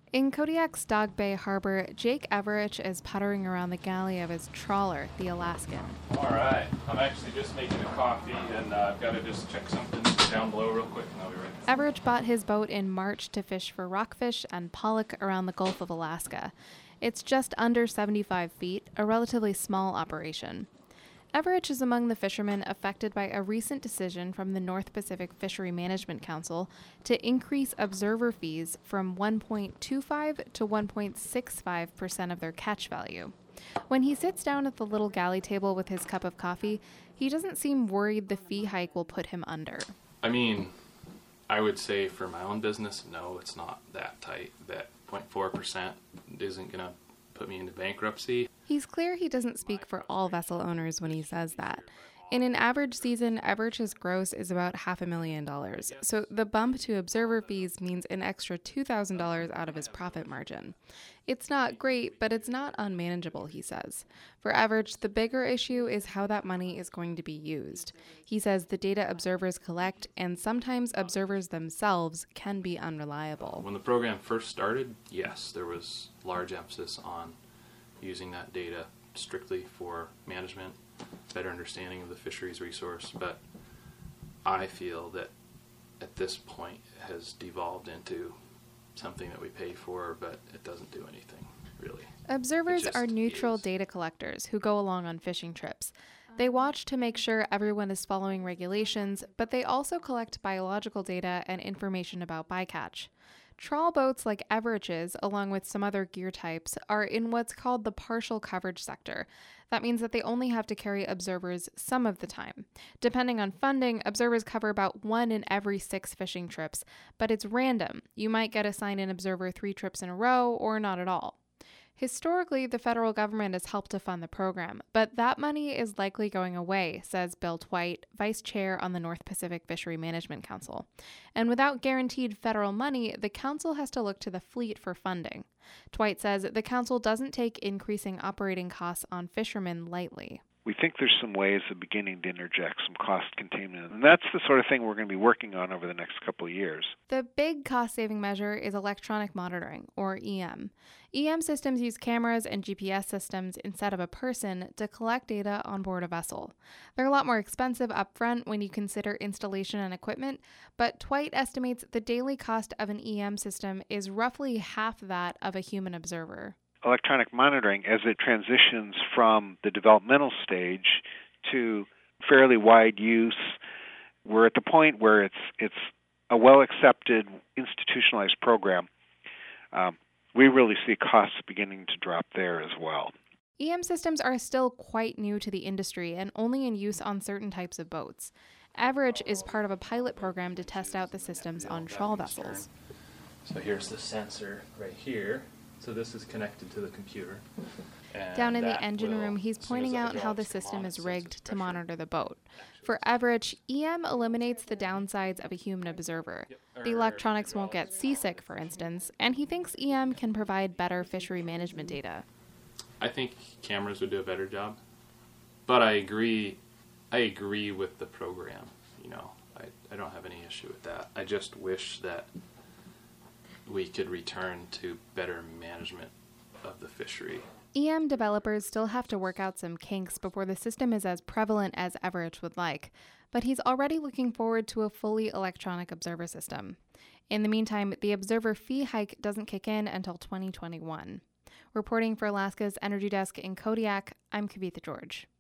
In Kodiak's Dog Bay Harbor, Jake Everich is puttering around the galley of his trawler, the Alaskan. All right. I'm actually just making a coffee, and I've got to just check something down below real quick, and I'll be right back. Everich bought his boat in March to fish for rockfish and pollock around the Gulf of Alaska. It's just under 75 feet, a relatively small operation. Everich is among the fishermen affected by a recent decision from the North Pacific Fishery Management Council to increase observer fees from 1.25 to 1.65% of their catch value. When he sits down at the little galley table with his cup of coffee, he doesn't seem worried the fee hike will put him under. I mean, I would say for my own business, no, it's not that tight. That 0.4% isn't going to put me into bankruptcy. He's clear he doesn't speak for all vessel owners when he says that. In an average season, Everich's gross is about $500,000, so the bump to observer fees means an extra $2,000 out of his profit margin. It's not great, but it's not unmanageable, he says. For Everich, the bigger issue is how that money is going to be used. He says the data observers collect, and sometimes observers themselves, can be unreliable. When the program first started, yes, there was large emphasis on using that data strictly for management, better understanding of the fisheries resource, but I feel that at this point it has devolved into something that we pay for, but it doesn't do anything, really. Observers are neutral data collectors who go along on fishing trips. They watch to make sure everyone is following regulations, but they also collect biological data and information about bycatch. Trawl boats like Everich's, along with some other gear types, are in what's called the partial coverage sector. That means that they only have to carry observers some of the time. Depending on funding, observers cover about 1 in every 6 fishing trips, but it's random. You might get assigned an observer 3 trips in a row or not at all. Historically, the federal government has helped to fund the program, but that money is likely going away, says Bill Twite, vice chair on the North Pacific Fishery Management Council. And without guaranteed federal money, the council has to look to the fleet for funding. Twite says the council doesn't take increasing operating costs on fishermen lightly. We think there's some ways of beginning to interject some cost containment, and that's the sort of thing we're going to be working on over the next couple of years. The big cost-saving measure is electronic monitoring, or EM. EM systems use cameras and GPS systems instead of a person to collect data on board a vessel. They're a lot more expensive upfront when you consider installation and equipment, but Twite estimates the daily cost of an EM system is roughly half that of a human observer. Electronic monitoring, as it transitions from the developmental stage to fairly wide use, we're at the point where it's a well-accepted, institutionalized program. We really see costs beginning to drop there as well. EM systems are still quite new to the industry and only in use on certain types of boats. Everich is part of a pilot program to test out the systems on trawl vessels. So here's the sensor right here. So this is connected to the computer. Down in the engine room, he's pointing out how the system is rigged to monitor the boat. For Everich, EM eliminates the downsides of a human observer. The electronics won't get seasick, for instance, and he thinks EM can provide better fishery management data. I think cameras would do a better job, but I agree with the program. You know, I don't have any issue with that. I just wish that we could return to better management of the fishery. EM developers still have to work out some kinks before the system is as prevalent as Everich would like, but he's already looking forward to a fully electronic observer system. In the meantime, the observer fee hike doesn't kick in until 2021. Reporting for Alaska's Energy Desk in Kodiak, I'm Kavitha George.